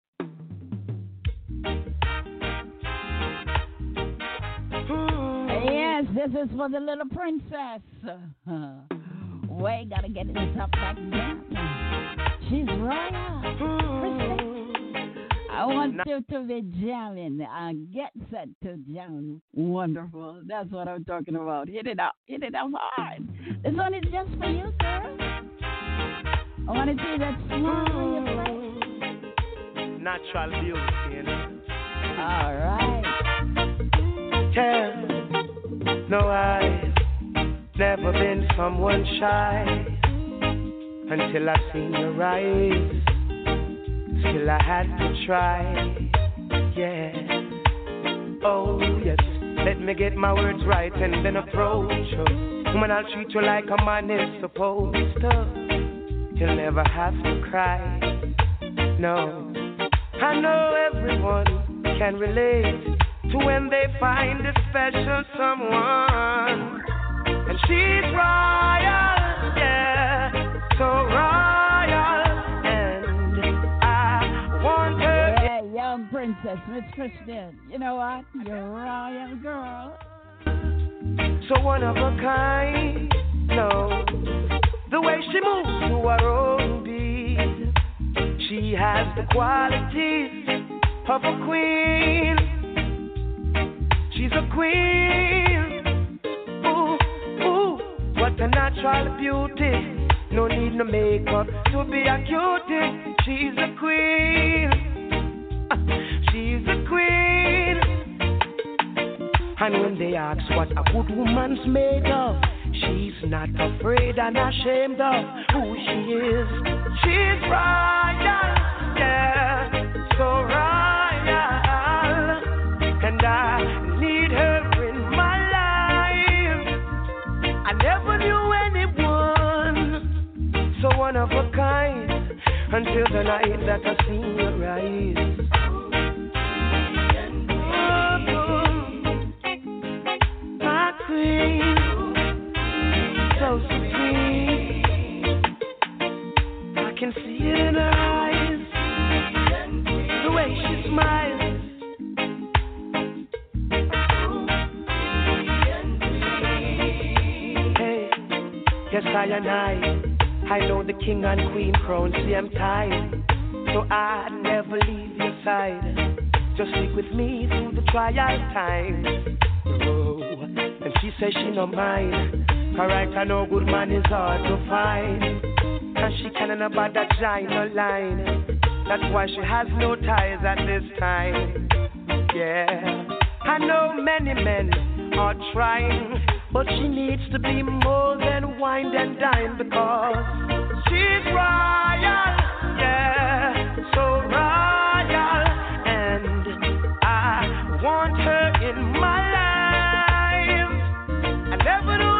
Yes, this is for the little princess. We gotta get this up back down. She's right up. I want you to be jamming. Get set to jam. Wonderful. That's what I'm talking about. Hit it up. Hit it up hard. This one is just for you, sir. I want to see that smile on your face. Natural beauty, you know. All right. Yeah. No, I've never been someone shy until I seen your eyes. Still I had to try, yeah. Oh yes, let me get my words right and then approach you. Woman, I'll treat you like a man is supposed to. You'll never have to cry, no. I know everyone can relate to when they find a special someone. And she's royal, yeah, so royal. Young princess, Miss Christian. You know what? You're a royal girl. So one of a kind, no. The way she moves to her own beat. She has the qualities of a queen. She's a queen. Ooh, ooh, what a natural beauty. No need no makeup to be a cutie. She's a queen. She's a queen. And when they ask what a good woman's made of, she's not afraid and ashamed of who she is. She's royal, yeah, so royal. And I need her in my life. I never knew anyone so one of a kind until the night that I seen your eyes. So sweet, I can see it in her eyes, the way she smiles. Hey, yes I know the king and queen crown same time, so I never leave your side. Just stick with me through the trial times. Oh, and she says she no mind. Alright, I know good man is hard to find. And she can't about that giant line. That's why she has no ties at this time. Yeah, I know many men are trying, but she needs to be more than wine and dine, because she's royal, yeah, so royal. And I want her in my life. I never knew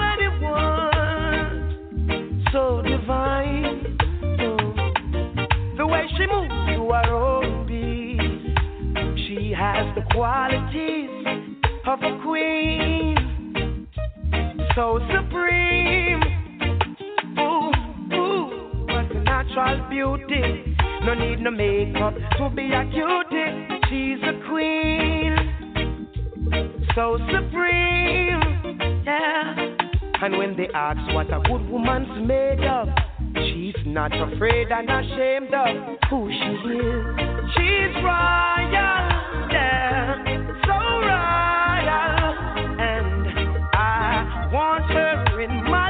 so divine, the way she moves to her own beat. She has the qualities of a queen, so supreme. Ooh, ooh, what a natural beauty. No need no makeup to be a cutie. She's a queen, so supreme, yeah. And when they ask what a good woman's made of, she's not afraid and ashamed of who she is. She's royal, yeah, so royal. And I want her in my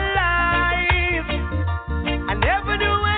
life. I never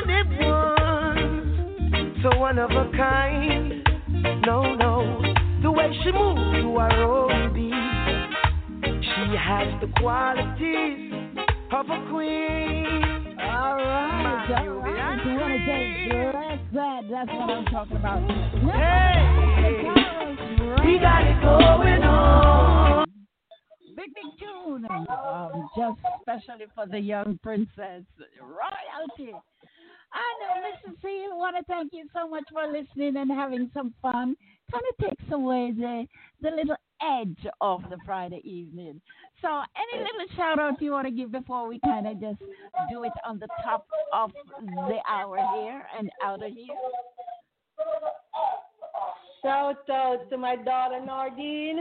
knew anyone so one of a kind. No, no, the way she moves to her own beat. She has the qualities of a queen. All right. You want to say that's what I'm talking about. Hey, we got it going on. Big tune. Just especially for the young princess. Royalty. I know, Mrs. C, I want to thank you so much for listening and having some fun. Kind of takes away the little edge of the Friday evening. So any little shout out you want to give before we kind of just do it on the top of the hour here and out of here? Shout out to my daughter Nardine.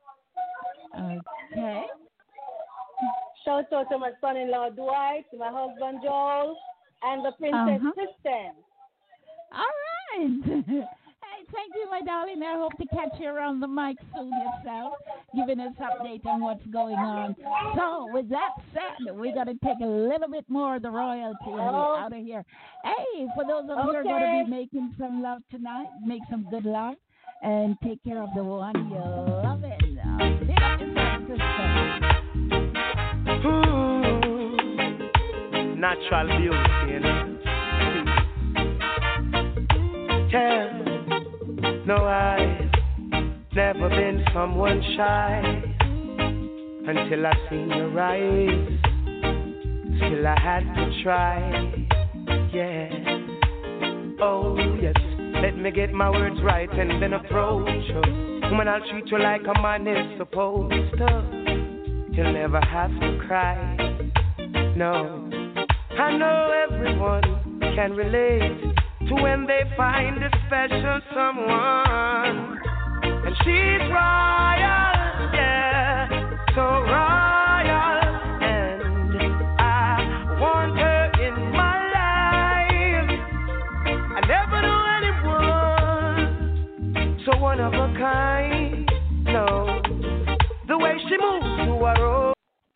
Okay. Shout out to my son-in-law Dwight, to my husband Joel, and the princess Kristen. All right. Hey, thank Thank you, my darling. I hope to catch you around the mic soon yourself, giving us update on what's going on. So, with that said, we got to take a little bit more of the royalty and get out of here. Hey, for those of you who are going to be making some love tonight, make some good love and take care of the one you love. It. Big up yourself, sister. Natural beauty, you know. Yeah, no, I've never been someone shy until I seen your eyes. Still I had to try, yeah. Oh yes, let me get my words right and then approach you. Woman, I'll treat you like a man is supposed to. You'll never have to cry, no. I know everyone can relate to when they find a special someone. And she's royal, yeah, so royal. And I want her in my life. I never knew anyone so one of a kind, no.